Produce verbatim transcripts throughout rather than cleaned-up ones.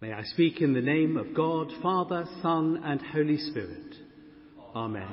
May I speak in the name of God, Father, Son, and Holy Spirit. Amen.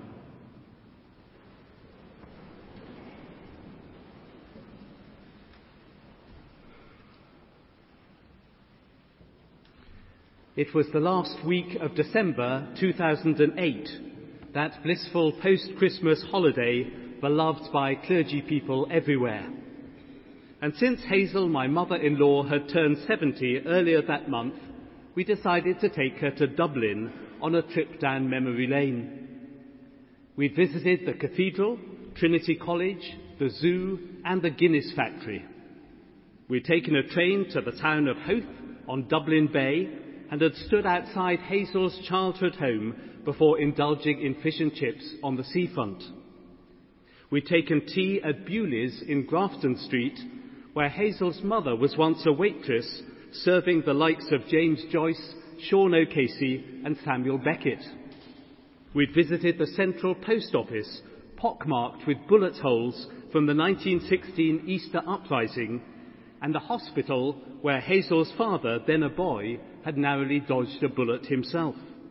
It was the last week of December two thousand eight, that blissful post-Christmas holiday beloved by clergy people everywhere. And since Hazel, my mother-in-law, had turned seventy earlier that month, we decided to take her to Dublin on a trip down memory lane. We visited the cathedral, Trinity College, the zoo, and the Guinness factory. We'd taken a train to the town of Howth on Dublin Bay and had stood outside Hazel's childhood home before indulging in fish and chips on the seafront. We'd taken tea at Bewley's in Grafton Street, where Hazel's mother was once a waitress, serving the likes of James Joyce, Sean O'Casey and Samuel Beckett. We'd visited the Central Post Office, pockmarked with bullet holes from the nineteen sixteen Easter Uprising, and the hospital where Hazel's father, then a boy, had narrowly dodged a bullet himself.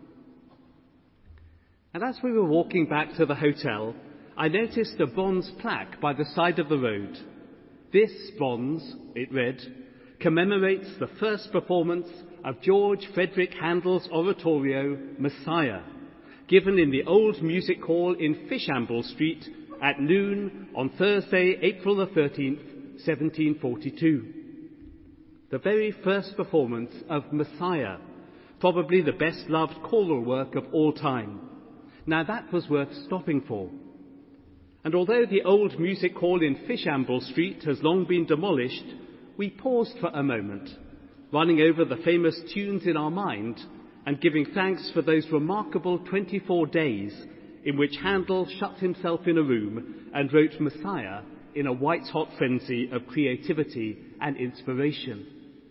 And as we were walking back to the hotel, I noticed a bronze plaque by the side of the road. This bronze, it read, commemorates the first performance of George Frederick Handel's oratorio, Messiah, given in the Old Music Hall in Fishamble Street at noon on Thursday, April the thirteenth, seventeen forty-two. The very first performance of Messiah, probably the best-loved choral work of all time. Now that was worth stopping for. And although the Old Music Hall in Fishamble Street has long been demolished, we paused for a moment, running over the famous tunes in our mind and giving thanks for those remarkable twenty-four days in which Handel shut himself in a room and wrote Messiah in a white-hot frenzy of creativity and inspiration.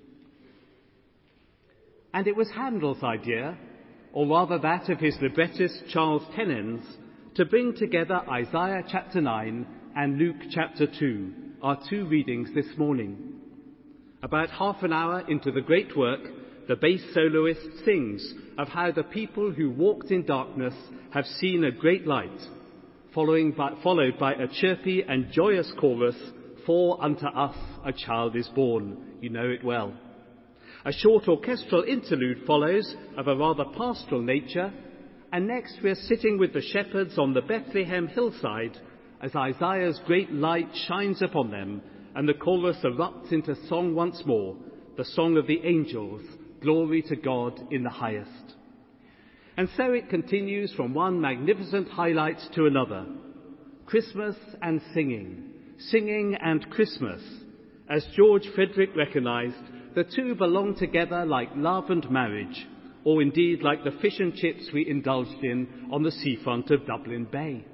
And it was Handel's idea, or rather that of his librettist Charles Tennens, to bring together Isaiah chapter nine and Luke chapter two, our two readings this morning. About half an hour into the great work, the bass soloist sings of how the people who walked in darkness have seen a great light, following by, followed by a chirpy and joyous chorus, "For unto us a child is born." You know it well. A short orchestral interlude follows of a rather pastoral nature, and next we are sitting with the shepherds on the Bethlehem hillside as Isaiah's great light shines upon them and the chorus erupts into song once more, the song of the angels, glory to God in the highest. And so it continues from one magnificent highlight to another. Christmas and singing, singing and Christmas. As George Frederick recognized, the two belong together like love and marriage, or indeed like the fish and chips we indulged in on the seafront of Dublin Bay.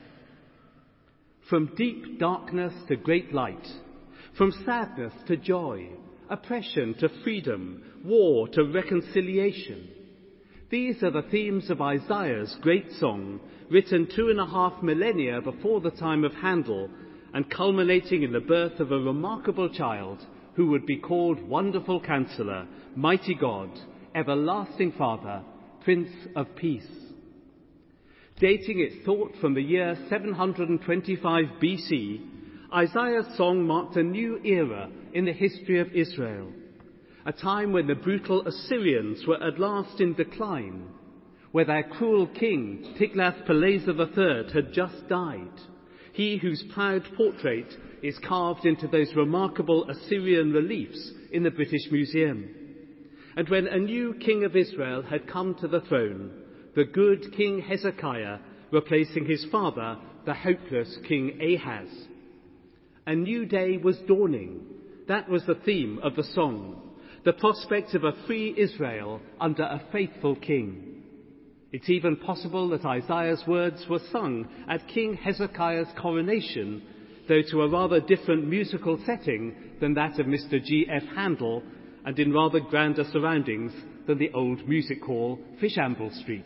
From deep darkness to great light, from sadness to joy, oppression to freedom, war to reconciliation. These are the themes of Isaiah's great song, written two and a half millennia before the time of Handel, and culminating in the birth of a remarkable child who would be called Wonderful Counselor, Mighty God, Everlasting Father, Prince of Peace. Dating its thought from the year seven hundred twenty-five B C, Isaiah's song marked a new era in the history of Israel, a time when the brutal Assyrians were at last in decline, where their cruel king, Tiglath-Pileser the third, had just died, he whose proud portrait is carved into those remarkable Assyrian reliefs in the British Museum. And when a new king of Israel had come to the throne, the good King Hezekiah replacing his father, the hopeless King Ahaz. A new day was dawning. That was the theme of the song, the prospect of a free Israel under a faithful king. It's even possible that Isaiah's words were sung at King Hezekiah's coronation, though to a rather different musical setting than that of Mister G F Handel, and in rather grander surroundings than the Old Music Hall, Fishamble Street.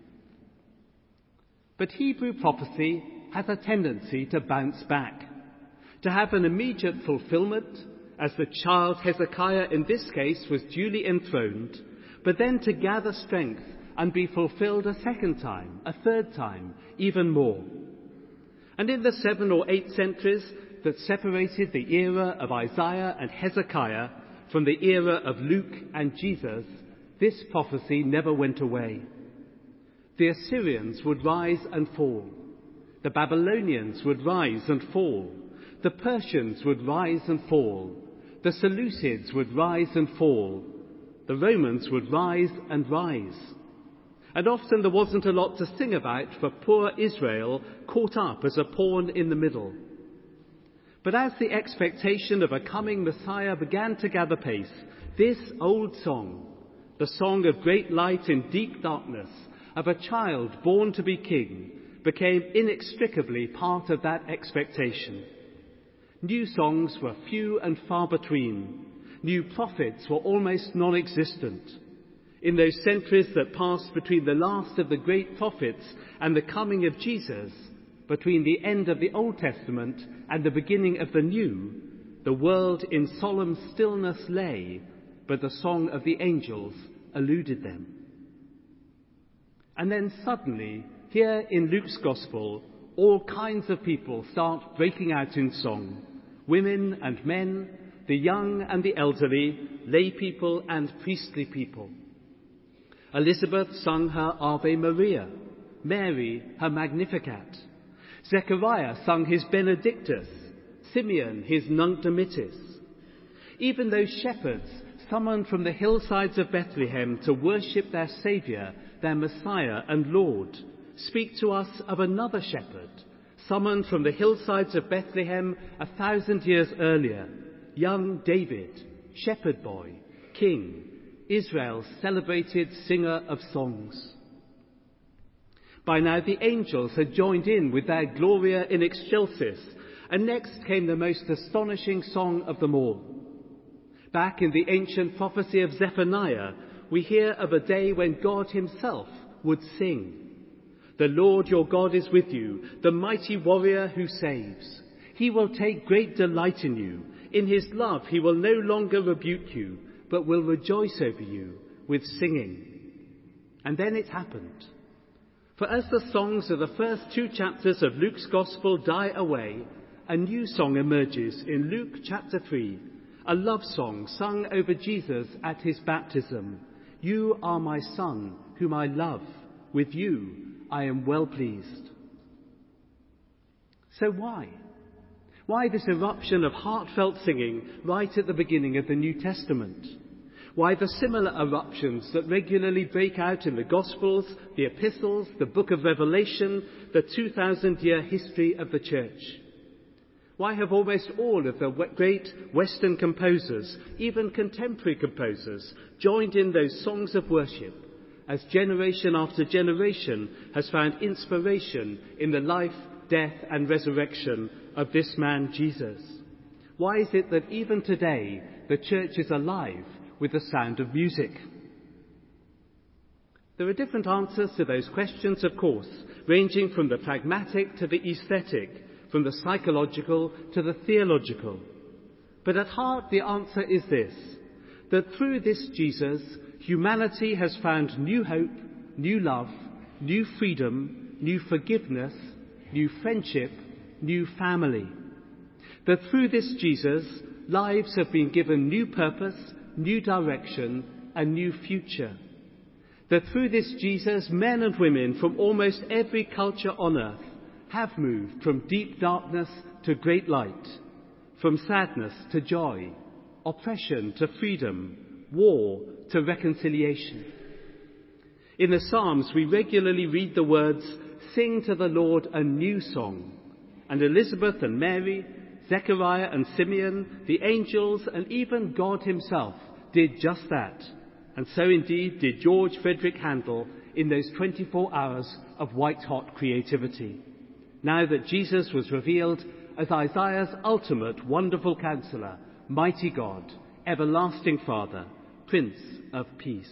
But Hebrew prophecy has a tendency to bounce back, to have an immediate fulfillment, as the child Hezekiah in this case was duly enthroned, but then to gather strength and be fulfilled a second time, a third time, even more. And in the seven or eight centuries that separated the era of Isaiah and Hezekiah from the era of Luke and Jesus, this prophecy never went away. The Assyrians would rise and fall. The Babylonians would rise and fall. The Persians would rise and fall. The Seleucids would rise and fall. The Romans would rise and rise. And often there wasn't a lot to sing about for poor Israel, caught up as a pawn in the middle. But as the expectation of a coming Messiah began to gather pace, this old song, the song of great light in deep darkness, of a child born to be king, became inextricably part of that expectation. New songs were few and far between. New prophets were almost non-existent. In those centuries that passed between the last of the great prophets and the coming of Jesus, between the end of the Old Testament and the beginning of the New, the world in solemn stillness lay, but the song of the angels eluded them. And then suddenly, here in Luke's Gospel, all kinds of people start breaking out in song. Women and men, the young and the elderly, lay people and priestly people. Elizabeth sung her Ave Maria, Mary her Magnificat. Zechariah sung his Benedictus, Simeon his Nunc Dimittis. Even those shepherds summoned from the hillsides of Bethlehem to worship their Saviour, their Messiah and Lord, speak to us of another shepherd, summoned from the hillsides of Bethlehem a thousand years earlier, young David, shepherd boy, king, Israel's celebrated singer of songs. By now the angels had joined in with their Gloria in Excelsis, and next came the most astonishing song of them all. Back in the ancient prophecy of Zephaniah, we hear of a day when God himself would sing. The Lord your God is with you, the mighty warrior who saves. He will take great delight in you. In his love he will no longer rebuke you, but will rejoice over you with singing. And then it happened. For as the songs of the first two chapters of Luke's Gospel die away, a new song emerges in Luke chapter three, a love song sung over Jesus at his baptism. You are my Son, whom I love. With you I am well pleased. So why? Why this eruption of heartfelt singing right at the beginning of the New Testament? Why the similar eruptions that regularly break out in the Gospels, the Epistles, the book of Revelation, the two thousand year history of the Church? Why have almost all of the great Western composers, even contemporary composers, joined in those songs of worship, as generation after generation has found inspiration in the life, death and resurrection of this man Jesus? Why is it that even today the Church is alive with the sound of music? There are different answers to those questions, of course, ranging from the pragmatic to the aesthetic, from the psychological to the theological. But at heart the answer is this, that through this Jesus, humanity has found new hope, new love, new freedom, new forgiveness, new friendship, new family. That through this Jesus, lives have been given new purpose, new direction, a new future. That through this Jesus, men and women from almost every culture on earth have moved from deep darkness to great light, from sadness to joy, oppression to freedom, war to reconciliation. In the Psalms, we regularly read the words, "Sing to the Lord a new song." And Elizabeth and Mary, Zechariah and Simeon, the angels, and even God himself did just that. And so indeed did George Frederick Handel in those twenty-four hours of white-hot creativity. Now that Jesus was revealed as Isaiah's ultimate wonderful counselor, mighty God, everlasting Father, Prince of Peace.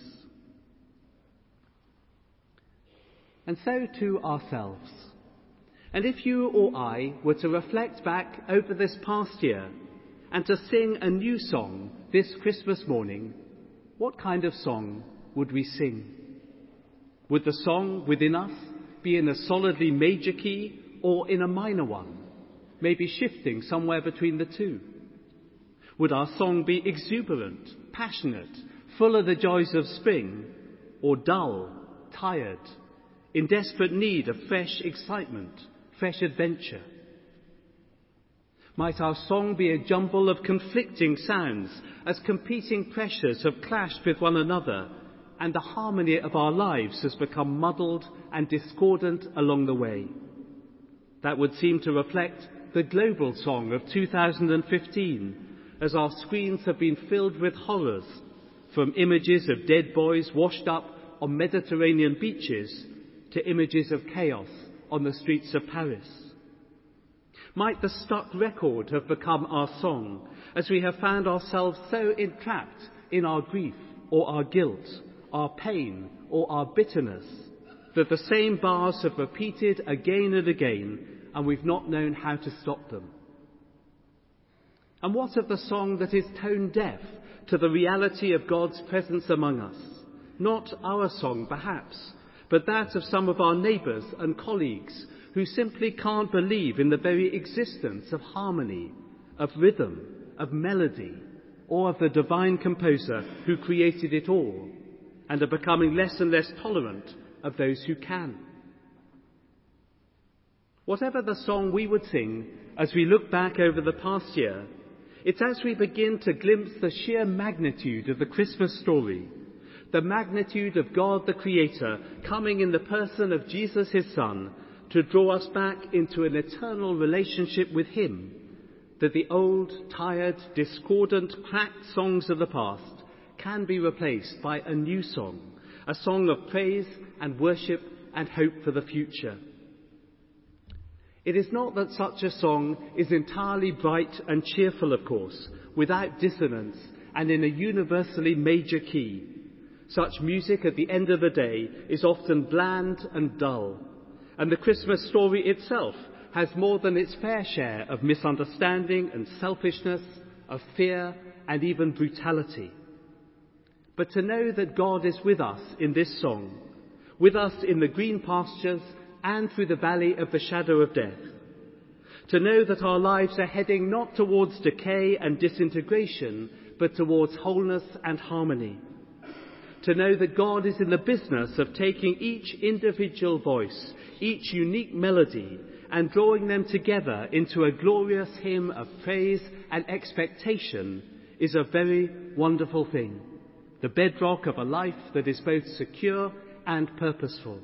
And so to ourselves. And if you or I were to reflect back over this past year, and to sing a new song this Christmas morning, what kind of song would we sing? Would the song within us be in a solidly major key or in a minor one, maybe shifting somewhere between the two? Would our song be exuberant, passionate, full of the joys of spring, or dull, tired, in desperate need of fresh excitement, fresh adventure? Might our song be a jumble of conflicting sounds as competing pressures have clashed with one another and the harmony of our lives has become muddled and discordant along the way? That would seem to reflect the global song of two thousand fifteen, as our screens have been filled with horrors, from images of dead boys washed up on Mediterranean beaches to images of chaos on the streets of Paris. Might the stuck record have become our song, as we have found ourselves so entrapped in our grief or our guilt, our pain or our bitterness, that the same bars have repeated again and again, and we've not known how to stop them? And what of the song that is tone deaf to the reality of God's presence among us? Not our song, perhaps, but that of some of our neighbours and colleagues who simply can't believe in the very existence of harmony, of rhythm, of melody, or of the divine composer who created it all, and are becoming less and less tolerant of those who can. Whatever the song we would sing as we look back over the past year, it's as we begin to glimpse the sheer magnitude of the Christmas story, the magnitude of God the Creator coming in the person of Jesus, his Son, to draw us back into an eternal relationship with him, that the old, tired, discordant, cracked songs of the past can be replaced by a new song, a song of praise and worship and hope for the future. It is not that such a song is entirely bright and cheerful, of course, without dissonance and in a universally major key. Such music at the end of the day is often bland and dull, and the Christmas story itself has more than its fair share of misunderstanding and selfishness, of fear and even brutality. But to know that God is with us in this song, with us in the green pastures and through the valley of the shadow of death, to know that our lives are heading not towards decay and disintegration, but towards wholeness and harmony, to know that God is in the business of taking each individual voice, each unique melody, and drawing them together into a glorious hymn of praise and expectation, is a very wonderful thing, the bedrock of a life that is both secure and purposeful.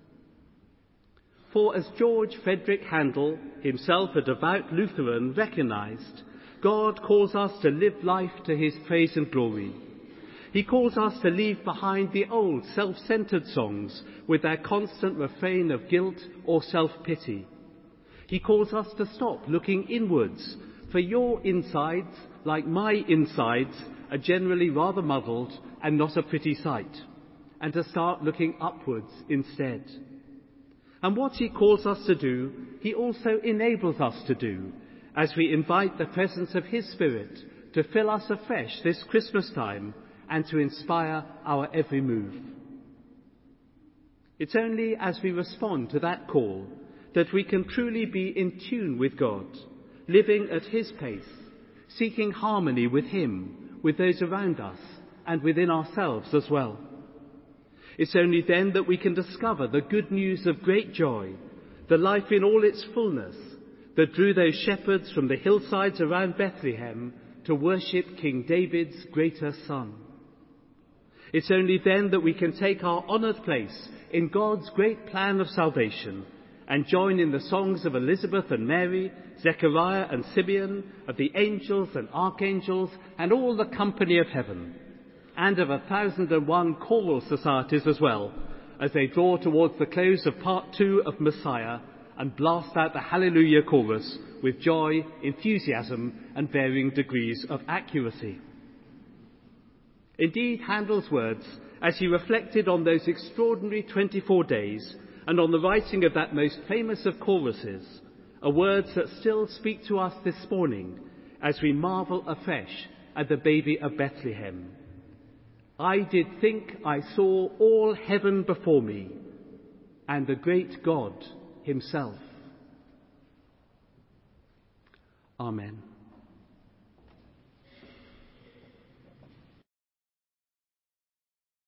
For as George Frederick Handel, himself a devout Lutheran, recognized, God calls us to live life to his praise and glory. He calls us to leave behind the old self-centered songs with their constant refrain of guilt or self-pity. He calls us to stop looking inwards, for your insides, like my insides, are generally rather muddled and not a pretty sight, and to start looking upwards instead. And what he calls us to do, he also enables us to do, as we invite the presence of his Spirit to fill us afresh this Christmas time and to inspire our every move. It's only as we respond to that call that we can truly be in tune with God, living at his pace, seeking harmony with him, with those around us, and within ourselves as well. It's only then that we can discover the good news of great joy, the life in all its fullness, that drew those shepherds from the hillsides around Bethlehem to worship King David's greater Son. It's only then that we can take our honoured place in God's great plan of salvation and join in the songs of Elizabeth and Mary, Zechariah and Simeon, of the angels and archangels and all the company of heaven, and of a thousand and one choral societies as well, as they draw towards the close of part two of Messiah and blast out the Hallelujah chorus with joy, enthusiasm and varying degrees of accuracy. Indeed, Handel's words, as he reflected on those extraordinary twenty-four days and on the writing of that most famous of choruses, are words that still speak to us this morning as we marvel afresh at the baby of Bethlehem. I did think I saw all heaven before me, and the great God himself. Amen.